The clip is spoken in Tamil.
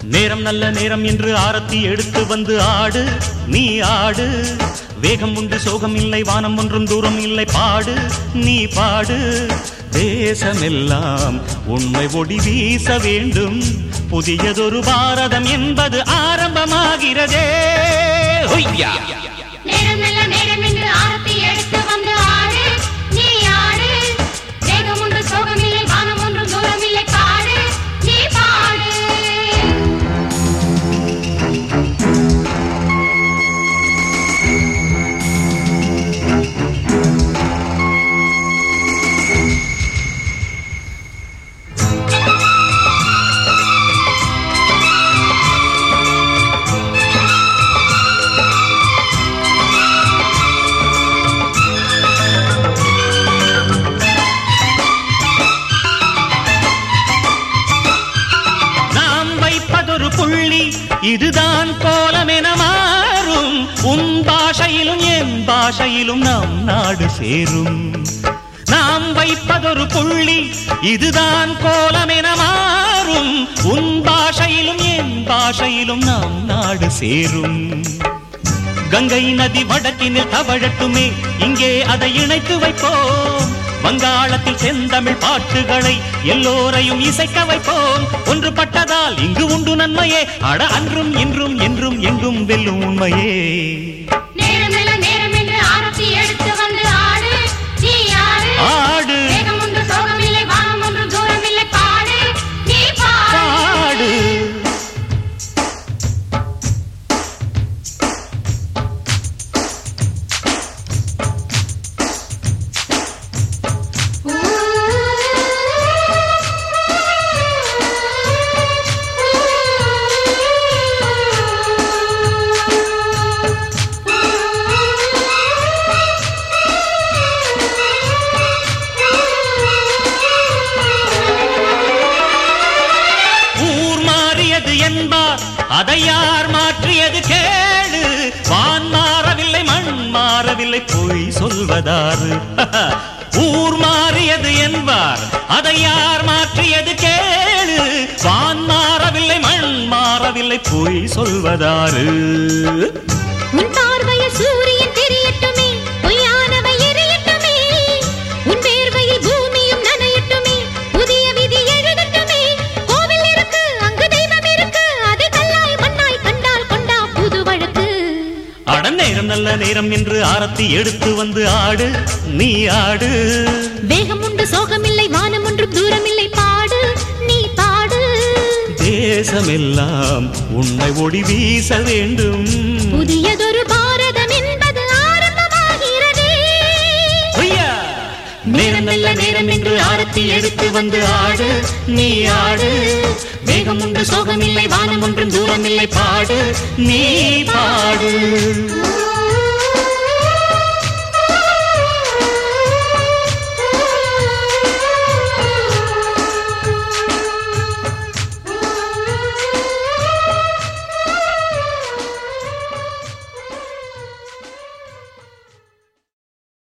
நேரம் நல்ல நேரம் என்று ஆரத்தி எடுத்து வந்து ஆடு நீ ஆடு. வேகம் உண்டு சோகம் இல்லை வானம் ஒன்றும் தூரம் இல்லை பாடு நீ பாடு. தேசமெல்லாம் உண்மை ஒளி வீச வேண்டும். புதியதொரு பாரதம் என்பது ஆரம்பமாகிறதே. நேரம் நல்ல நேரம் என்று ஆரத்தி எடுத்து வந்து ஆடு நீ ஆடு. வேகம் உண்டு சோகம் இல்லை வானம் ஒன்றும் தூரம் இல்லை பாடு நீ பாடு. இதுதான் கோலமென மாறும். உன் பாஷையிலும் என் பாஷையிலும் நம் நாடு சேரும். நாம் வைப்பதொரு புள்ளி இதுதான் கோலமென மாறும். உன் பாஷையிலும் என் பாஷையிலும் நம் நாடு சேரும். கங்கை நதி வடக்கினில் தவழட்டுமே இங்கே அதை இணைத்து வைப்போம். வங்காளத்தில் செந்தமிழ் பாட்டுகளை எல்லோரையும் இசைக்க வைப்போம். ஒன்றுபட்டதால் இங்கு உண்டு நன்மையே. அட அன்றும் இன்றும் என்றும் எங்கும் வெல்லும் உண்மையே. நேரம் நல்ல நேரம் என்று ஆரத்தி எடுத்து வந்து ஆடு நீ ஆடு. ஆடு வேகம் உண்டு சோகம் இல்லை வானம் ஒன்றும் தூரம் இல்லை பாடு நீ பாடு. அதை யார் மாற்றியது கேளு. வான் மாறவில்லை மண் மாறவில்லை பொய் சொல்வதாறு. ஊர் மாறியது என்பார் அதை யார் மாற்றியது கேளு. வான் மாறவில்லை மண் மாறவில்லை பொய் சொல்வதாறு. உன் பார்வையில் சூரியன் தெரியட்டுமே பொய்யானவை எரியட்டுமே. உன் வேர்வையில் பூமியும் நனையட்டுமே புதிய விதி எழுதட்டுமே. கோவில் இருக்கு அங்கு தெய்வம் இருக்கு அதை கல்லாய் மண்ணாய் கண்டால் கொண்டா புது வழக்கு. அட நேரம் நல்ல நேரம் என்று ஆரத்தி எடுத்து வந்து ஆடு நீ ஆடு. வேகம் உண்டு சோகம் இல்லை வானம் ஒன்றும் தூரம் இல்லை பாடு நீ பாடு. தேசமெல்லாம் உண்மை ஒளி வீச வேண்டும். புதியதொரு பாரதம் என்பது ஆரம்பமாகிறதே. நேரம் நல்ல நேரம் என்று ஆரத்தி எடுத்து வந்து ஆடு நீ ஆடு. வேகம் உண்டு சோகம் இல்லை வானம் ஒன்றும் தூரம் இல்லை பாடு நீ பாடு.